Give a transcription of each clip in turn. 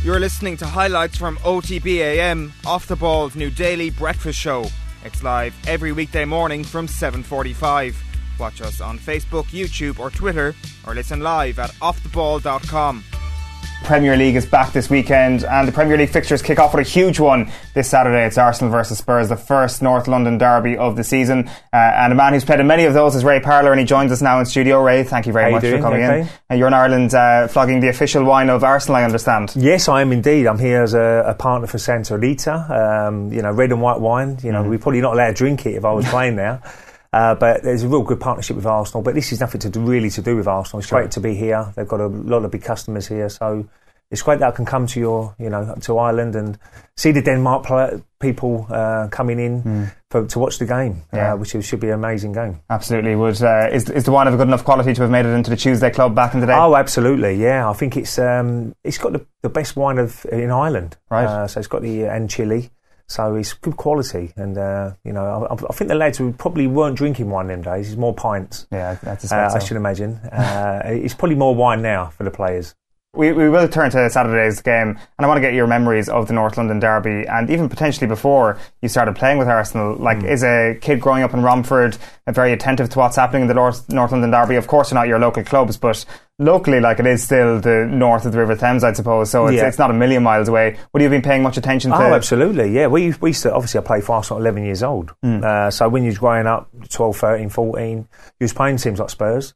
You're listening to highlights from OTBAM, Off the Ball's new daily breakfast show. It's live every weekday morning from 7:45. Watch us on Facebook, YouTube or Twitter, or listen live at offtheball.com. Premier League is back this weekend, and the Premier League fixtures kick off with a huge one this Saturday. It's Arsenal versus Spurs, the first North London derby of the season, and a man who's played in many of those is Ray Parlour, and he joins us now in studio. Ray, thank you very much for coming in. You're in Ireland flogging the official wine of Arsenal, I understand. Yes, I am indeed. I'm here as a partner for Santa Rita, red and white wine. We're probably not allowed to drink it if I was playing there. But there's a real good partnership with Arsenal. But this is nothing to do with Arsenal. It's great to be here. They've got a lot of big customers here, so it's great that I can come to to Ireland and see the Denmark people coming in to watch the game, which should be an amazing game. Absolutely. Is the wine of a good enough quality to have made it into the Tuesday Club back in the day? Oh, absolutely. Yeah, I think it's got the best wine in Ireland. Right. So it's got the and Chile. So it's good quality, and I think the lads probably weren't drinking wine them days. It's more pints. Yeah, I should imagine. It's probably more wine now for the players. We will turn to Saturday's game, and I want to get your memories of the North London derby, and even potentially before you started playing with Arsenal. As a kid growing up in Romford, very attentive to what's happening in the North London derby. Of course, they're not your local clubs, but locally, it is still the north of the River Thames, I suppose. So it's not a million miles away. Would you have been paying much attention to? Oh, absolutely. Yeah, we used to. Obviously, I played for Arsenal at 11 years old. So when you was growing up, 12, 13, 14, you was playing teams like Spurs,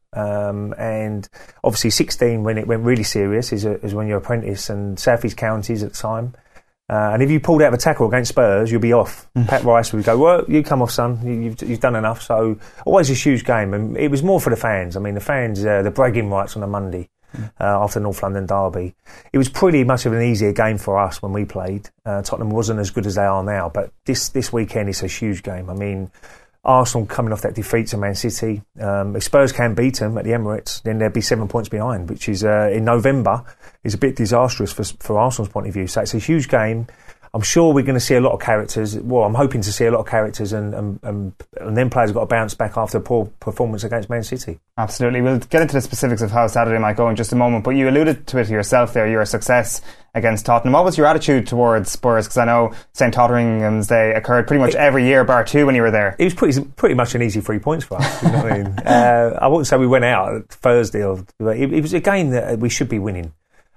and obviously 16 when it went really serious is when you're apprentice, and South East Counties at the time. And if you pulled out of a tackle against Spurs, you'll be off. Pat Rice would go, well, you come off, son. You've done enough. So always a huge game. And it was more for the fans. I mean, the fans, the bragging rights on a Monday after the North London derby. It was pretty much of an easier game for us when we played. Tottenham wasn't as good as they are now. But this weekend is a huge game. I mean, Arsenal coming off that defeat to Man City. If Spurs can beat them at the Emirates, then they'd be 7 points behind, which is in November is a bit disastrous for Arsenal's point of view. So it's a huge game. I'm sure we're going to see a lot of characters. Well, I'm hoping to see a lot of characters, and then players have got to bounce back after a poor performance against Man City. Absolutely. We'll get into the specifics of how Saturday might go in just a moment, but you alluded to it yourself there, your success against Tottenham. What was your attitude towards Spurs? Because I know St Totteringham's Day occurred pretty much every year, bar two, when you were there. It was pretty much an easy 3 points for us. You know what I mean? I wouldn't say we went out Thursday. It was a game that we should be winning.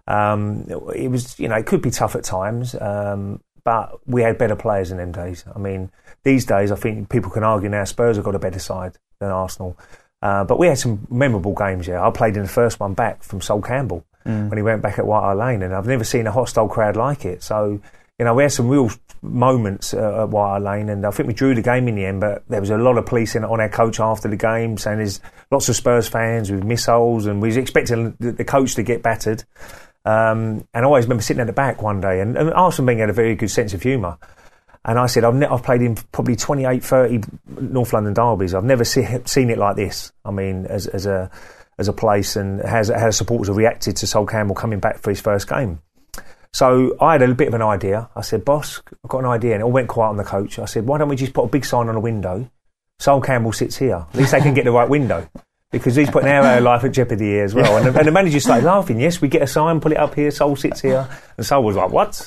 It was, it could be tough at times, but we had better players in them days. I mean, these days, I think people can argue now Spurs have got a better side than Arsenal. But we had some memorable games, I played in the first one back from Sol Campbell when he went back at White Hart Lane, and I've never seen a hostile crowd like it. So, we had some real moments at White Hart Lane, and I think we drew the game in the end, but there was a lot of policing on our coach after the game, saying there's lots of Spurs fans with missiles, and we was expecting the coach to get battered. And I always remember sitting at the back one day, and Arsene Wenger had a very good sense of humour. And I said, I've played in probably 28, 30 North London derbies. I've never seen it like this. I mean, as a place, and how supporters have reacted to Sol Campbell coming back for his first game. So I had a bit of an idea. I said, boss, I've got an idea. And it all went quiet on the coach. I said, why don't we just put a big sign on a window? Sol Campbell sits here. At least they can get the right window. Because he's putting our life at jeopardy here as well. And the manager started laughing. Yes, we get a sign, put it up here, Sol sits here. And Sol was like, what?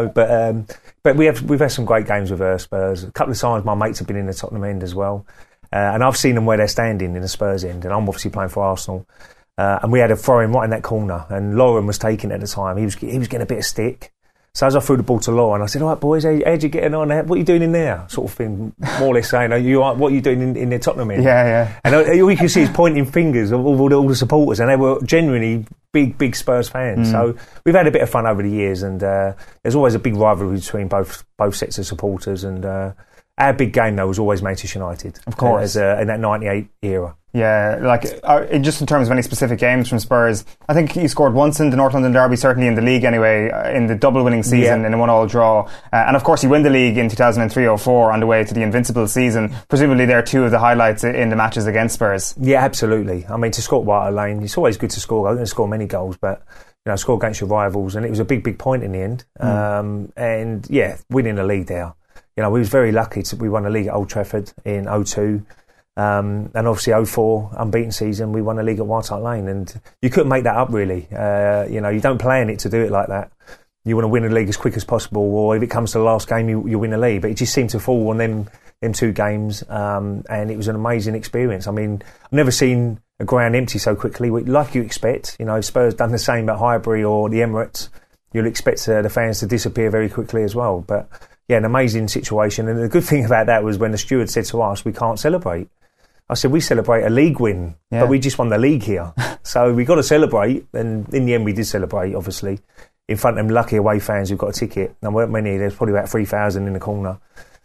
But we've had some great games with Spurs. A couple of times my mates have been in the Tottenham end as well. And I've seen them where they're standing in the Spurs end. And I'm obviously playing for Arsenal. And we had a throw-in right in that corner. And Lauren was taking it at the time. He was getting a bit of stick. So as I threw the ball to Lauren, I said, all right, boys, how'd you getting on? What are you doing in there? Sort of thing, more or less saying, what are you doing in the Tottenham end? Yeah. And all you can see is pointing fingers of all the supporters, and they were genuinely big Spurs fans. So we've had a bit of fun over the years, and there's always a big rivalry between both sets of supporters. And our big game, though, was always Manchester United. Of course. In that 98 era. Yeah, just in terms of any specific games from Spurs, I think he scored once in the North London derby, certainly in the league anyway, in the double winning season in a 1-1 draw. And of course, you win the league in 2003-04 on the way to the Invincible season. Presumably, they're two of the highlights in the matches against Spurs. Yeah, absolutely. I mean, to score at White Hart Lane, it's always good to score. I didn't score many goals, but score against your rivals, and it was a big point in the end. And winning the league there. We was very lucky we won the league at Old Trafford in 2002. And obviously 2004 unbeaten season, we won the league at White Hart Lane, and you couldn't make that up really. You don't play in it to do it like that. you want to win the league as quick as possible, or if it comes to the last game, you win the league. But it just seemed to fall on them 2 games, and it was an amazing experience. I mean, I've never seen a ground empty so quickly, like you expect. You know, if Spurs done the same at Highbury or the Emirates, you'll expect the fans to disappear very quickly as well. But yeah, an amazing situation. And the good thing about that was when the steward said to us, we can't celebrate. I said, we celebrate a league win, but we just won the league here. So we got to celebrate. And in the end, we did celebrate, obviously, in front of them lucky away fans who got a ticket. There weren't many. There's probably about 3,000 in the corner.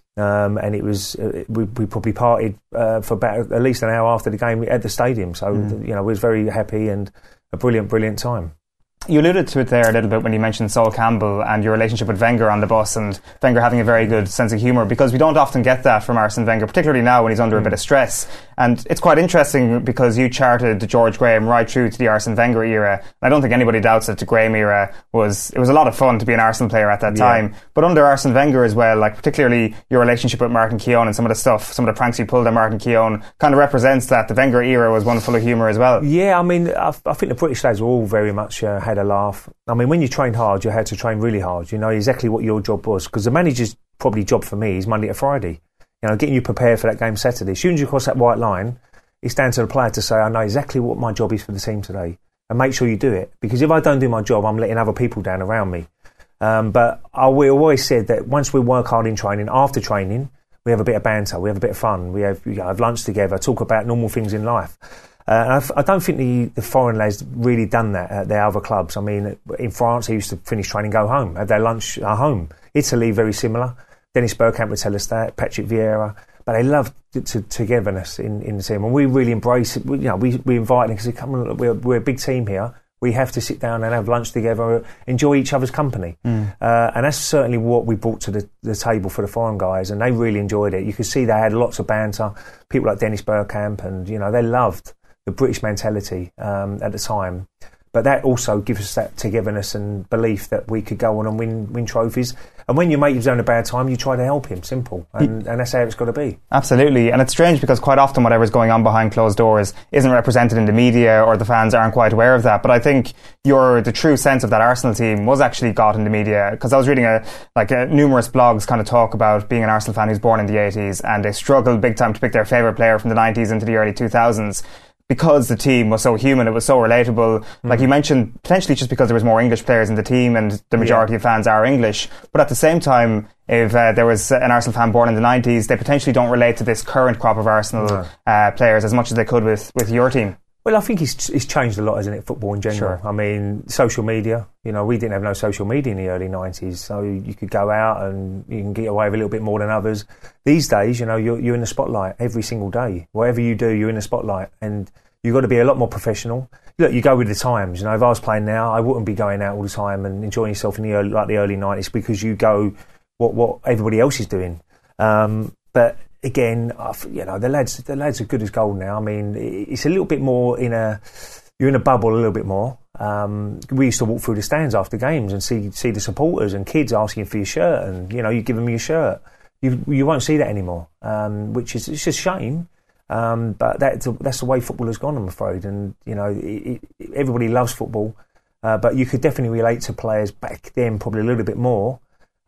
And it was we probably partied for about at least an hour after the game at the stadium. So, you know, we was very happy and a brilliant time. You alluded to it there a little bit when you mentioned Sol Campbell and your relationship with Wenger on the bus, and Wenger having a very good sense of humour, because we don't often get that from Arsene Wenger, particularly now when he's under a bit of stress. And it's quite interesting because you charted George Graham right through to the Arsene Wenger era. I don't think anybody doubts that the Graham era was a lot of fun to be an Arsenal player at that time. But under Arsene Wenger as well, like particularly your relationship with Martin Keown and some of the pranks you pulled on Martin Keown kind of represents that. The Wenger era was one full of humour as well. Yeah, I mean, I think the British lads were all very much had a laugh. I mean, when you trained hard, you had to train really hard. You know exactly what your job was, because the manager's probably job for me is Monday to Friday. You know, getting you prepared for that game Saturday. As soon as you cross that white line, it's down to the player to say, I know exactly what my job is for the team today, and make sure you do it. Because if I don't do my job, I'm letting other people down around me. But we always said that once we work hard in training, after training, we have a bit of banter, we have a bit of fun, we have lunch together, talk about normal things in life. And I don't think the foreign lads really done that at their other clubs. I mean, in France, they used to finish training, go home, have their lunch at home. Italy, very similar. Dennis Bergkamp would tell us that, Patrick Vieira. But they loved togetherness in the team. And we really embrace it. We invite them because come on, we're a big team here. We have to sit down and have lunch together, enjoy each other's company. And that's certainly what we brought to the table for the foreign guys. And they really enjoyed it. You could see they had lots of banter. People like Dennis Bergkamp, and, you know, they loved the British mentality at the time. But that also gives us that togetherness and belief that we could go on and win trophies. And when your mate is having a bad time, you try to help him. Simple. And that's how it's got to be. Absolutely. And it's strange because quite often whatever's going on behind closed doors isn't represented in the media, or the fans aren't quite aware of that. But I think the true sense of that Arsenal team was actually got in the media, because I was reading numerous blogs kind of talk about being an Arsenal fan who's born in the 80s, and they struggled big time to pick their favourite player from the 90s into the early 2000s. Because the team was so human, it was so relatable. Like you mentioned, potentially just because there was more English players in the team and the majority of fans are English. But at the same time, if there was an Arsenal fan born in the 90s, they potentially don't relate to this current crop of Arsenal players as much as they could with your team. Well, I think it's changed a lot, hasn't it, football in general? Sure. I mean, social media, you know, we didn't have no social media in the early 90s, so you could go out and you can get away with a little bit more than others. These days, you know, you're in the spotlight every single day. Whatever you do, you're in the spotlight, and you've got to be a lot more professional. Look, you go with the times. You know, if I was playing now, I wouldn't be going out all the time and enjoying yourself in the early 90s, because you go what everybody else is doing. But again, you know, the lads are good as gold now. I mean, it's a little bit more you're in a bubble a little bit more. We used to walk through the stands after games and see the supporters and kids asking for your shirt, and, you know, you give them your shirt. You won't see that anymore, which is, it's a shame. But that's the way football has gone, I'm afraid. And, you know, everybody loves football, but you could definitely relate to players back then probably a little bit more.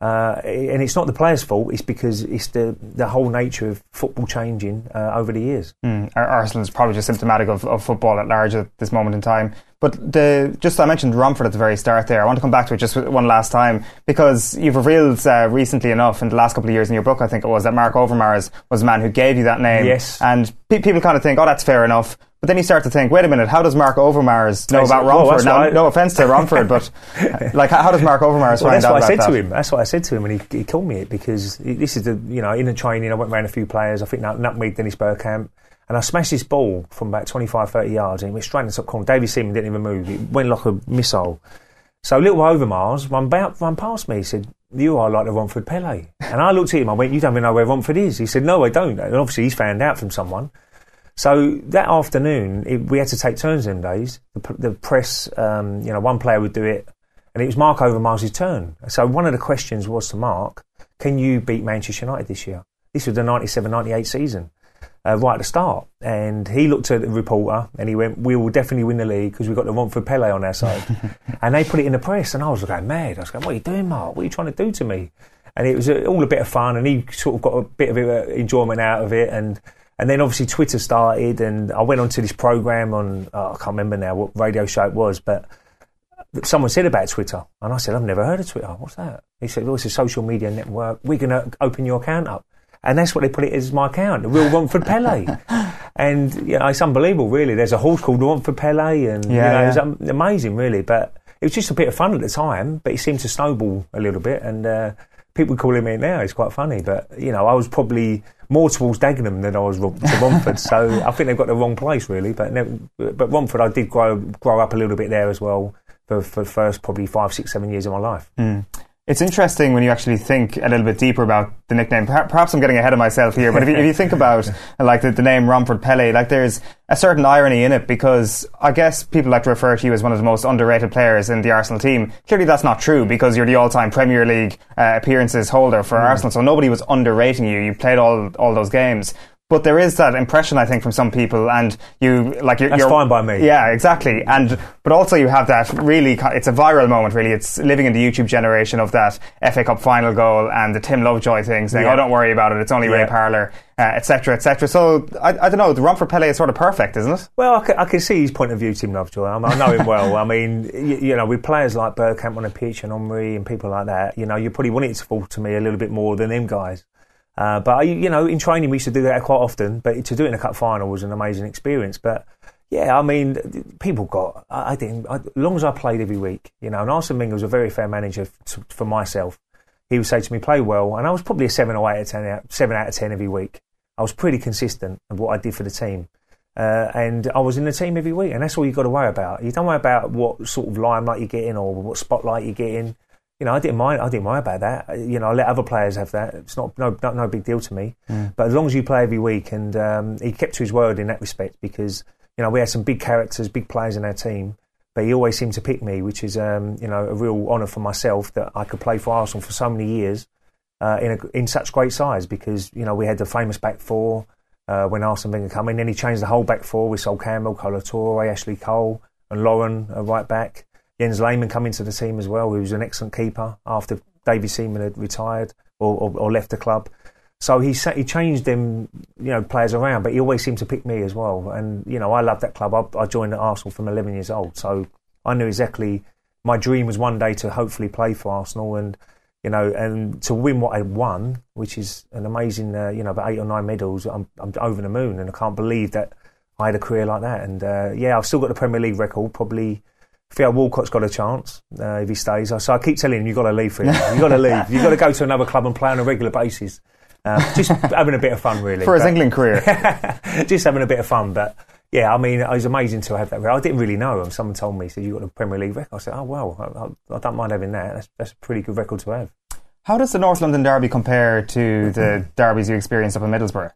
And it's not the players' fault, it's because it's the whole nature of football changing over the years. Arsenal is probably just symptomatic of football at large at this moment in time. But I mentioned Romford at the very start there. I want to come back to it just one last time, because you've revealed recently enough in the last couple of years in your book, I think it was, that Mark Overmars was the man who gave you that name. Yes. And people kind of think, oh, that's fair enough. But then you start to think, wait a minute, how does Mark Overmars know about Romford? Now, no offence to Romford, but like, how does Mark Overmars find out about that? That's what I said to him when he called me it, because this is in the training, I went around a few players, I think nutmeg Dennis Bergkamp, and I smashed this ball from about 25-30 yards, and it went straight in the top corner. David Seaman didn't even move. It went like a missile. So little Overmars run past me. He said, "You are like the Romford Pele." And I looked at him, I went, "You don't even know where Romford is?" He said, "No, I don't." And obviously he's found out from someone. So that afternoon, we had to take turns them days. The press, one player would do it, and it was Mark Overmars' turn. So one of the questions was to Mark, can you beat Manchester United this year? This was the 97-98 season. right at the start. And he looked at the reporter and he went, "We will definitely win the league because we've got the Romford Pele on our side." And they put it in the press, and I was going mad. I was going, "What are you doing, Mark? What are you trying to do to me?" And it was all a bit of fun, and he sort of got a bit of enjoyment out of it. And then obviously Twitter started, and I went onto this programme on, I can't remember now what radio show it was, but someone said about Twitter, and I said, "I've never heard of Twitter. What's that?" He said, "Well, it's a social media network. We're going to open your account up." And that's what they put it as, my account, the real Romford Pele. And it's unbelievable, really. There's a horse called Romford Pele, and it's amazing, really. But it was just a bit of fun at the time, but it seemed to snowball a little bit, and people calling me now, it's quite funny. But, I was probably more towards Dagenham than I was to Romford, so I think they've got the wrong place, really. But Romford, I did grow up a little bit there as well for the first probably 5, 6, 7 years of my life. Mm. It's interesting when you actually think a little bit deeper about the nickname. Perhaps I'm getting ahead of myself here, but if you think about like the name Romford Pele, like there's a certain irony in it, because I guess people like to refer to you as one of the most underrated players in the Arsenal team. Clearly that's not true, because you're the all-time Premier League appearances holder for Arsenal, so nobody was underrating you. You played all those games. But there is that impression, I think, from some people, and That's fine by me. Yeah, exactly. But also you have that really, it's a viral moment, really. It's living in the YouTube generation of that FA Cup final goal and the Tim Lovejoy thing, saying, "Oh, don't worry about it, it's only Ray Parlour," etc., etc. So I don't know. The Romford Pele is sort of perfect, isn't it? Well, I can see his point of view, Tim Lovejoy. I know him well. I mean, with players like Bergkamp on the pitch and Henry and people like that, you probably want it to fall to me a little bit more than them guys. But in training we used to do that quite often, but to do it in a cup final was an amazing experience. But I mean, people got, as long as I played every week, and Arsene Wenger was a very fair manager for myself. He would say to me, "Play well," and I was probably a 7 or 8 out of 10 every week. I was pretty consistent of what I did for the team, and I was in the team every week, and that's all you've got to worry about. You don't worry about what sort of limelight you're getting or what spotlight you're getting. I didn't mind about that. I let other players have that. It's not no big deal to me. But as long as you play every week, and he kept to his word in that respect, because we had some big characters, big players in our team, but he always seemed to pick me, which is a real honour for myself that I could play for Arsenal for so many years in such great size, because we had the famous back four when Arsene Wenger came in. Then he changed the whole back four with Sol Campbell, Kolo Touré, Ashley Cole, and Lauren right back. Jens Lehmann come into the team as well, who was an excellent keeper after David Seaman had retired or left the club. So he changed them, players around, but he always seemed to pick me as well. And, I loved that club. I joined at Arsenal from 11 years old, so I knew exactly my dream was one day to hopefully play for Arsenal and to win what I won, which is an amazing, about 8 or 9 medals. I'm over the moon, and I can't believe that I had a career like that. And, I've still got the Premier League record, probably. Theo Walcott's got a chance if he stays. So I keep telling him, you've got to leave for him. You've got to leave. You've got to go to another club and play on a regular basis. Just having a bit of fun, really. For his England career. Just having a bit of fun. But, I mean, it was amazing to have that. I didn't really know him. Someone told me, said, you've got a Premier League record. I said, oh, well, I don't mind having that. That's a pretty good record to have. How does the North London derby compare to the derbies you experienced up in Middlesbrough?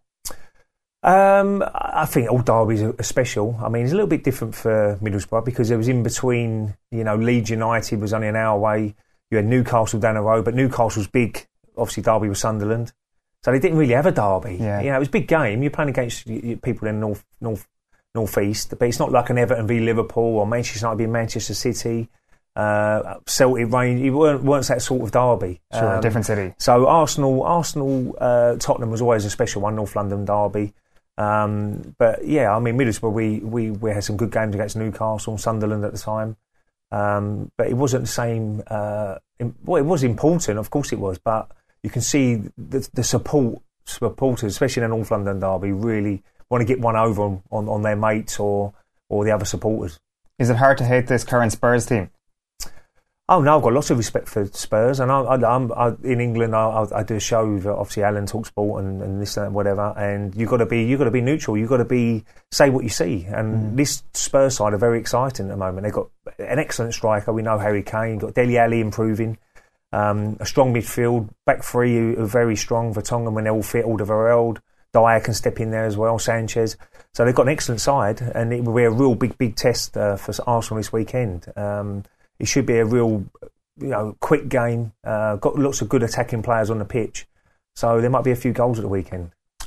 I think all derbies are special. I mean, it's a little bit different for Middlesbrough because it was in between, Leeds United was only an hour away. You had Newcastle down the road, but Newcastle's big. Obviously, Derby was Sunderland. So they didn't really have a derby. Yeah. It was a big game. You're playing against people in North East, but it's not like an Everton v Liverpool or Manchester United v Manchester City. Celtic, Rangers, it weren't that sort of derby. Sure, different city. So Arsenal, Tottenham was always a special one, North London derby. But I mean, Middlesbrough, we had some good games against Newcastle, Sunderland at the time. But it wasn't the same. It was important, of course it was, but you can see the supporters, especially in a North London derby, really want to get one over on their mates or the other supporters. Is it hard to hate this current Spurs team? Oh no, I've got lots of respect for Spurs, and I'm in England. I do a show with obviously Alan Talksport and this and whatever. And you've got to be neutral. You've got to say what you see. And this Spurs side are very exciting at the moment. They've got an excellent striker. We know Harry Kane. Got Dele Alli improving. A strong midfield, back three who are very strong. Vertonghen when they're all fit. Alderweireld, Dyer can step in there as well. Sanchez. So they've got an excellent side, and it will be a real big test for Arsenal this weekend. It should be a real, quick game. Got lots of good attacking players on the pitch. So there might be a few goals at the weekend.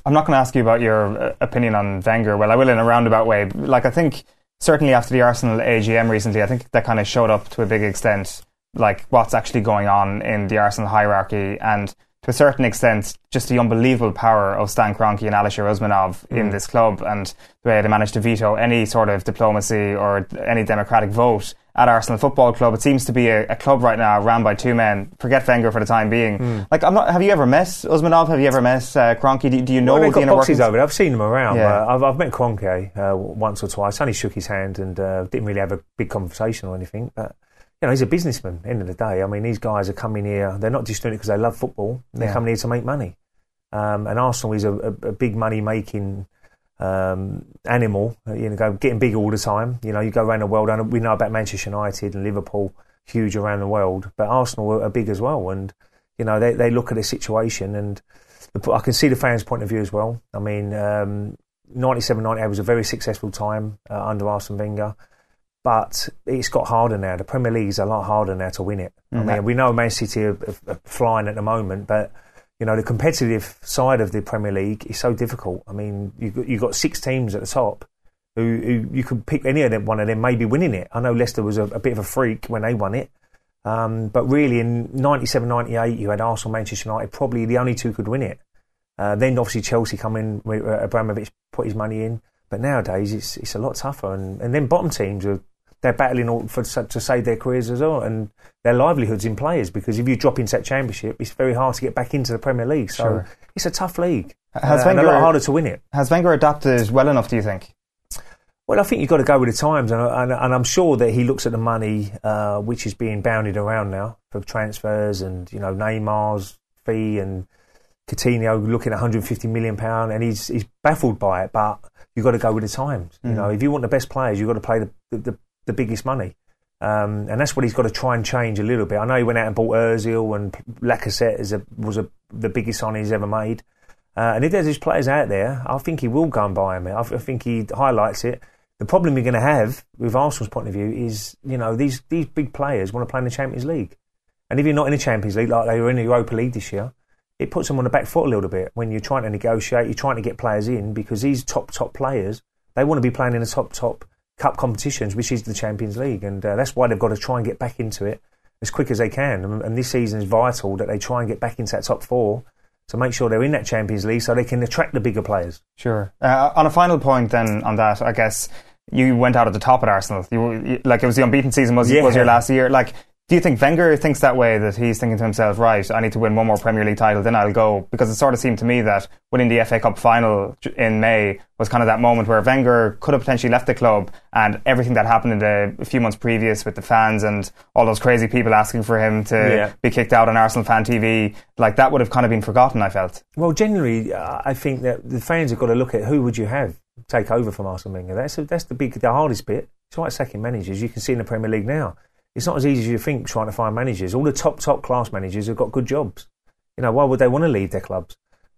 I'm not going to ask you about your opinion on Wenger. Well, I will in a roundabout way. Like, I think certainly after the Arsenal AGM recently, I think that kind of showed up to a big extent, like what's actually going on in the Arsenal hierarchy, and to a certain extent, just the unbelievable power of Stan Kroenke and Alisher Usmanov in this club, and the way they managed to veto any sort of diplomacy or any democratic vote at Arsenal Football Club. It seems to be a club right now run by two men. Forget Wenger for the time being. Like, have you ever met Usmanov? Have you ever met Kroenke? Do you know they've got the inner boxes workings? over there. I've seen them around. Yeah. I've met Kroenke once or twice. I only shook his hand and didn't really have a big conversation or anything. But he's a businessman. At the end of the day, I mean, these guys are coming here. They're not just doing it because they love football. They're coming here to make money. And Arsenal is a big money making animal, getting big all the time. You go around the world, and we know about Manchester United and Liverpool, huge around the world, but Arsenal are big as well, and they look at the situation, and I can see the fans' point of view as well. I mean, 97-98 was a very successful time under Arsene Wenger, but it's got harder now. The Premier League is a lot harder now to win it. I mean, we know Man City are flying at the moment, but the competitive side of the Premier League is so difficult. I mean, you've got 6 teams at the top who you could pick any of them, one of them maybe winning it. I know Leicester was a bit of a freak when they won it. But really in 97-98 you had Arsenal, Manchester United, probably the only two could win it. Then obviously Chelsea come in, Abramovich put his money in. But nowadays it's a lot tougher. And then bottom teams they're battling to save their careers as well, and their livelihoods in players, because if you drop into that championship, it's very hard to get back into the Premier League. So it's a tough league, and a lot harder to win it. Has Wenger adapted well enough, do you think? Well, I think you've got to go with the times, and I'm sure that he looks at the money which is being bounded around now for transfers, and Neymar's fee and Coutinho looking at £150 million, and he's baffled by it. But you've got to go with the times. If you want the best players, you've got to play the biggest money, and that's what he's got to try and change a little bit. I know he went out and bought Ozil, and Lacazette was the biggest signing he's ever made. And if there's these players out there, I think he will go and buy them. I think he highlights it. The problem you're going to have with Arsenal's point of view is, these big players want to play in the Champions League, and if you're not in the Champions League like they were in the Europa League this year, it puts them on the back foot a little bit when you're trying to negotiate. You're trying to get players in, because these top players, they want to be playing in the top cup competitions, which is the Champions League, and that's why they've got to try and get back into it as quick as they can. And this season is vital that they try and get back into that top 4 to make sure they're in that Champions League so they can attract the bigger players. Sure. On a final point then on that, I guess you went out at the top at Arsenal. It was the unbeaten season was your last year. Like, do you think Wenger thinks that way, that he's thinking to himself, right, I need to win one more Premier League title, then I'll go? Because it sort of seemed to me that winning the FA Cup final in May was kind of that moment where Wenger could have potentially left the club, and everything that happened in the few months previous with the fans and all those crazy people asking for him to be kicked out on Arsenal Fan TV, like, that would have kind of been forgotten, I felt. Well, generally, I think that the fans have got to look at who would you have take over from Arsene Wenger. That's the hardest bit. It's like sacking managers. You can see in the Premier League now, it's not as easy as you think trying to find managers. All the top class managers have got good jobs. Why would they want to leave their clubs?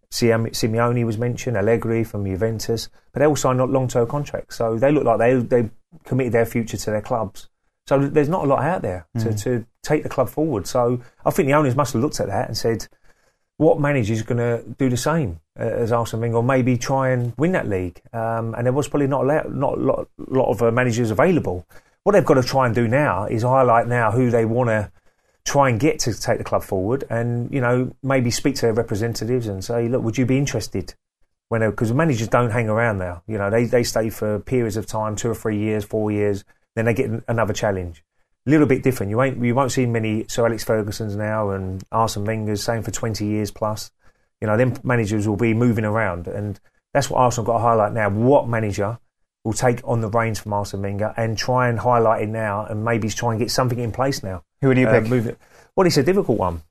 Simeone was mentioned, Allegri from Juventus, but they all signed long-term contracts. So they look like they committed their future to their clubs. So there's not a lot out there to take the club forward. So I think the owners must have looked at that and said, what manager is going to do the same as Arsene Wenger, or maybe try and win that league? And there was probably not a lot of managers available. What they've got to try and do now is highlight now who they want to try and get to take the club forward, and maybe speak to their representatives and say, look, would you be interested? Because managers don't hang around now. They stay for periods of time, 2 or 3 years, 4 years, then they get another challenge. A little bit different. You won't see many Sir Alex Fergusons now and Arsene Wenger's, same for 20 years plus. Them managers will be moving around, and that's what Arsenal got to highlight now. What manager will take on the reins from Arsene Wenger and try and highlight it now, and maybe try and get something in place now. Who would you pick? Well, it's a difficult one.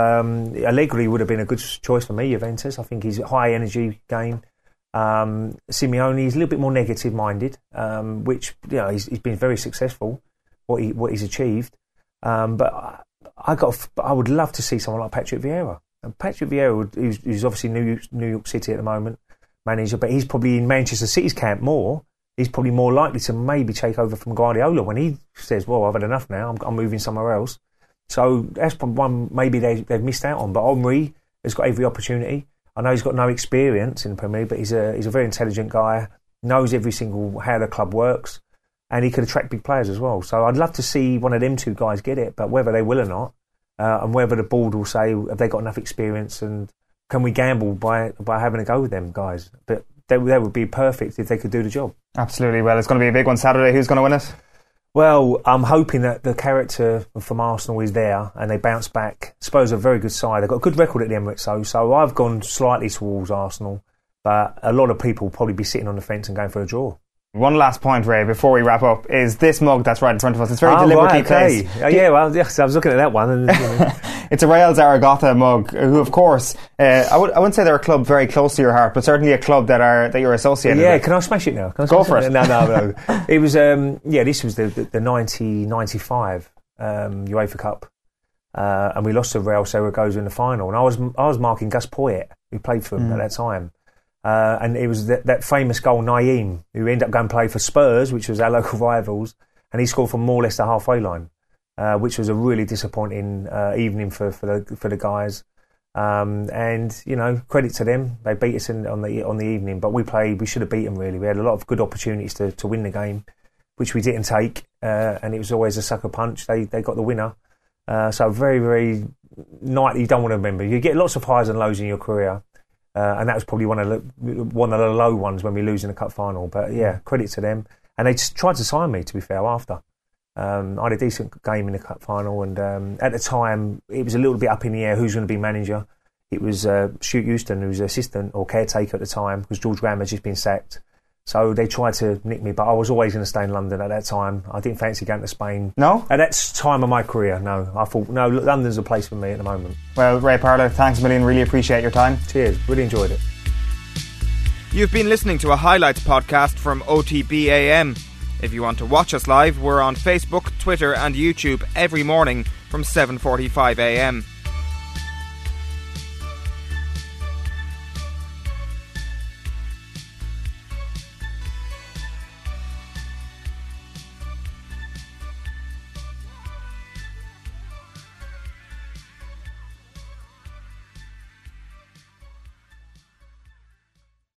Allegri would have been a good choice for me, Juventus. I think he's a high energy game. Simeone is a little bit more negative minded, which he's been very successful what he's achieved. But I would love to see someone like Patrick Vieira. And Patrick Vieira, who's obviously New York City at the moment manager, but he's probably in Manchester City's camp more. He's probably more likely to maybe take over from Guardiola when he says, well, I've had enough now, I'm moving somewhere else. So that's one maybe they've missed out on. But Henry has got every opportunity. I know he's got no experience in the Premier League, but he's a very intelligent guy, knows every single how the club works, and he could attract big players as well. So I'd love to see one of them two guys get it, but whether they will or not, and whether the board will say, have they got enough experience, and can we gamble by having a go with them guys? But that would be perfect if they could do the job. Absolutely. Well, it's going to be a big one Saturday. Who's going to win it? Well, I'm hoping that the character from Arsenal is there and they bounce back. Spurs are a very good side. They've got a good record at the Emirates, so I've gone slightly towards Arsenal, but a lot of people will probably be sitting on the fence and going for a draw. One last point, Ray, before we wrap up, is this mug that's right in front of us. It's very deliberately placed. Yes, I was looking at that one. And, It's a Real Zaragoza mug, who, of course, I wouldn't say they're a club very close to your heart, but certainly a club that you're associated with. Yeah, can I smash it now? Go for it. No. It was, this was the 1995 UEFA Cup, and we lost to Real Zaragoza in the final. And I was marking Gus Poyet, who played for them at that time. And it was that famous goal, Naeem, who ended up going to play for Spurs, which was our local rivals, and he scored from more or less the halfway line, which was a really disappointing evening for the guys. And credit to them, they beat us on the evening, but we should have beat them really. We had a lot of good opportunities to win the game, which we didn't take, and it was always a sucker punch. They got the winner, so very, very night you don't want to remember. You get lots of highs and lows in your career. And that was probably one of the low ones when we lose in the cup final. But yeah, credit to them. And they just tried to sign me, to be fair, after. I had a decent game in the cup final, and at the time it was a little bit up in the air who's going to be manager. It was Stuart Houston, who was assistant or caretaker at the time, because George Graham had just been sacked. So they tried to nick me, but I was always going to stay in London at that time. I didn't fancy going to Spain. No? At that time of my career, no. I thought, no, London's a place for me at the moment. Well, Ray Parlour, thanks a million. Really appreciate your time. Cheers. Really enjoyed it. You've been listening to a highlights podcast from OTB AM. If you want to watch us live, we're on Facebook, Twitter and YouTube every morning from 7:45 AM.